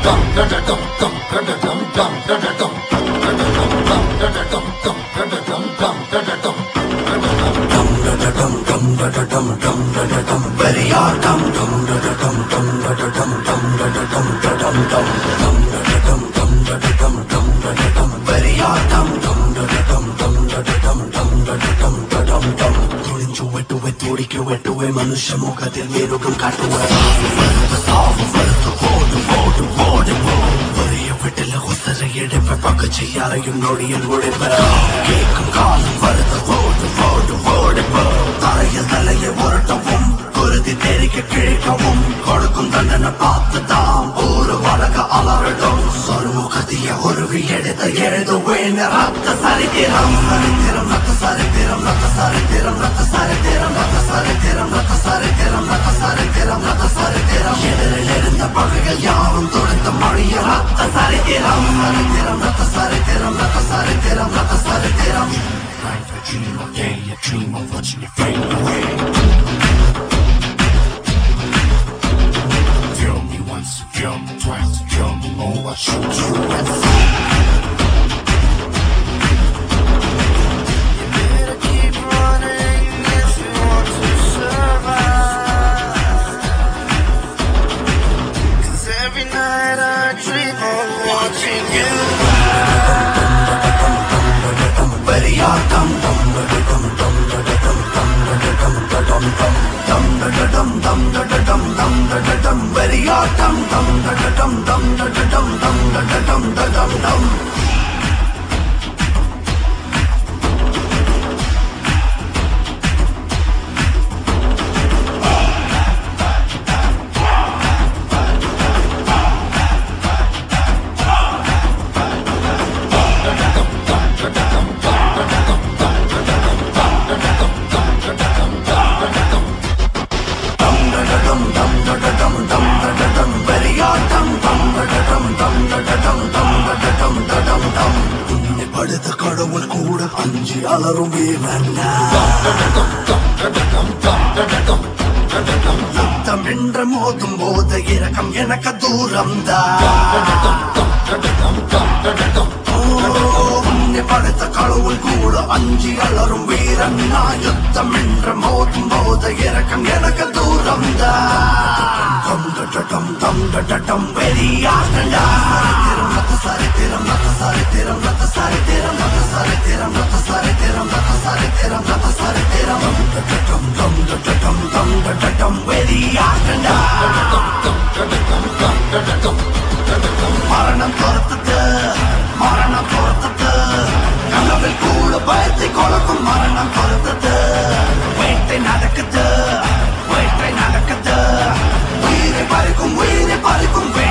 मनुष्य मुखத்தில் மேருகம் காட்டுவே ஒரே வீட்டில் உசர எடுப்ப பக்கச்சி யாரையும் நொடியில் உழைப்ப கேட்கும் காலம் வருது ஓடு ஓடு ஓடுப்ப தரையில் தலையை உருட்டவும் குருதி தெரிக்க கிழிக்கவும் கொடுக்கும் தண்டனை பார்த்துதான் ஒரு வழக்க அலறிடும் சொர்முகத்திய உருவி எடுத்த எழுதுவேன் ரத்த சரித்திரம் சரித்திரம் ரத்த சரித்திரம் ரத்த சரித்திரம் ரத்த சரித்திரம் ரத்த சரித்திரம் ரத்த சரித்திரம் ரத்த சரித்திரம் ரத்த சரித்திரம் எதிரில் இருந்த பகைகள் யாரும் தொடுத்த மொழிய ரத்த சரித்திரம் சரித்திரம் ரத்த சரித்திரம் ரத்த சரித்திரம் ரத்த சரித்திரம் Night I dream of day, I dream of watching you fade away. Kill me once, kill me twice, kill me more, I shoot you and see. படுத்த கடவுள் கூட அஞ்சி அலரும் யுத்தம் என்ற மோதும் போது இரக்கம் எனக்கு தூரம் படுத்த கடவுள் கூட அஞ்சி அலரும் வீரன்னா யுத்தம் என்ற மோதும் போது இரக்கம் எனக்கு தூரம் தம் பெரியாண்டா சரித்திரம் ரத்த சரித்திரம் ரத்த சரித்திரம் ரத்த சரித்திரம் ரத்த சரித்திரம் ரத்த சரித்திரம் ரத்த சரித்திரம் தம் பெரியாண்டா மரணம் பொறுத்தது மரணம் பொறுத்தது கனவில் கூட பயத்தை கொலக்கும் மரணம் பொறுத்தது வேட்டை நடக்குது வேட்டை நடக்குது உயிரை பறிக்கும்